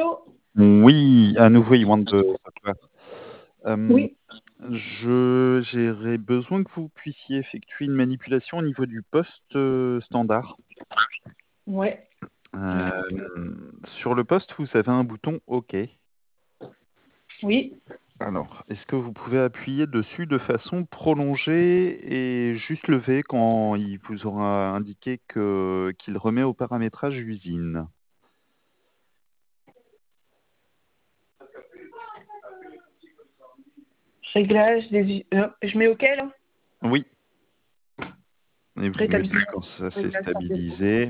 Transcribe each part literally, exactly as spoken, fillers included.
Allô? Oui, à nouveau Iwan de Software. Hem, Oui. je j'aurais besoin que vous puissiez effectuer une manipulation au niveau du poste, heu, standard. Ouais. Hem, sur le poste, vous avez un bouton OK. Oui. Alors, est-ce que vous pouvez appuyer dessus de façon prolongée et juste lever quand il vous aura indiqué que qu'il remet au paramétrage usine? Réglage des u heu, je mets OK là? Oui. Et vous me Rétablissement dites quand ça s'est réglage par défaut. stabilisé.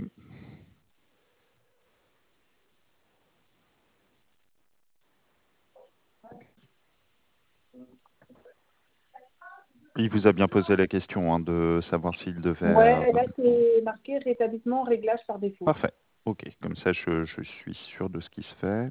Il vous a bien posé la question, hein, de savoir s'il devait, heu Ouais, là c'est marqué rétablissement réglage par défaut. Parfait. OK, comme ça je je suis sûr de ce qui se fait.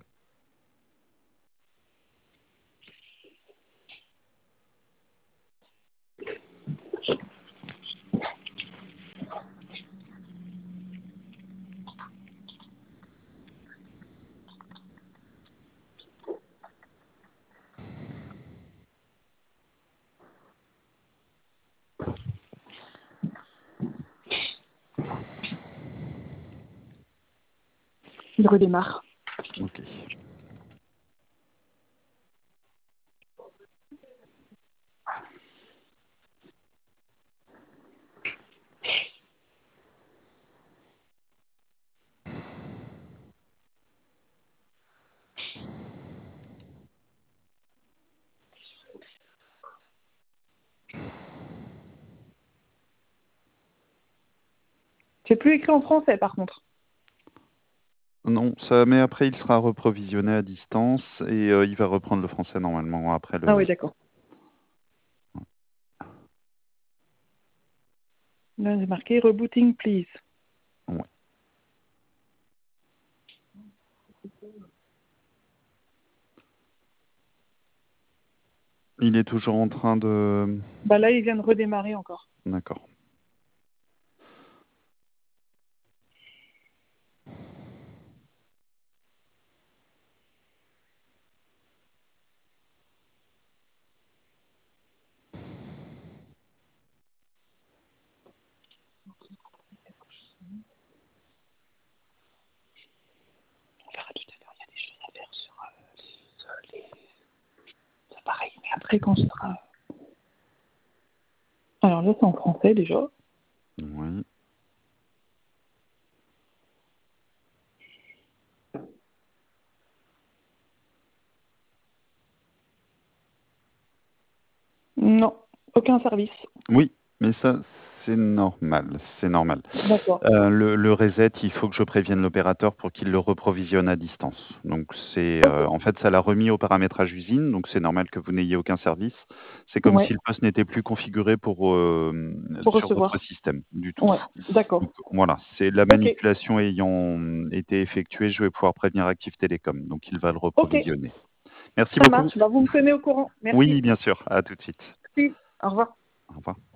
Il redémarre. OK. C'est plus écrit en français par contre. Non, ça mais après il sera reprovisionné à distance et heu, il va reprendre le français normalement après Ah oui, le d'accord. Là, c'est marqué rebooting please. Ouais. Il est toujours en train de Bah là, il vient de redémarrer encore. D'accord. On verra tout à l'heure, il y a des choses à faire sur euh, les, les appareils, mais après quand ce sera. Alors là, c'est en français déjà. Oui. Non, aucun service. Oui, mais ça, c'est normal, c'est normal. D'accord. Heu, le le reset, il faut que je prévienne l'opérateur pour qu'il le reprovisionne à distance. Donc c'est, OK. heu, en fait, ça l'a remis au paramétrage usine, donc c'est normal que vous n'ayez aucun service. C'est comme Ouais, si le poste n'était plus configuré pour, hem, pour sur votre recevoir. système, du tout. Ouais, d'accord. Donc voilà, c'est la OK. manipulation ayant, mmh, été effectuée, je vais pouvoir prévenir Active Télécom, donc il va le OK. reprovisionner. Merci Ça beaucoup. marche. Bah, vous me tenez au courant. Oui, Merci. bien sûr, à tout de suite. Merci. Au revoir. Au revoir.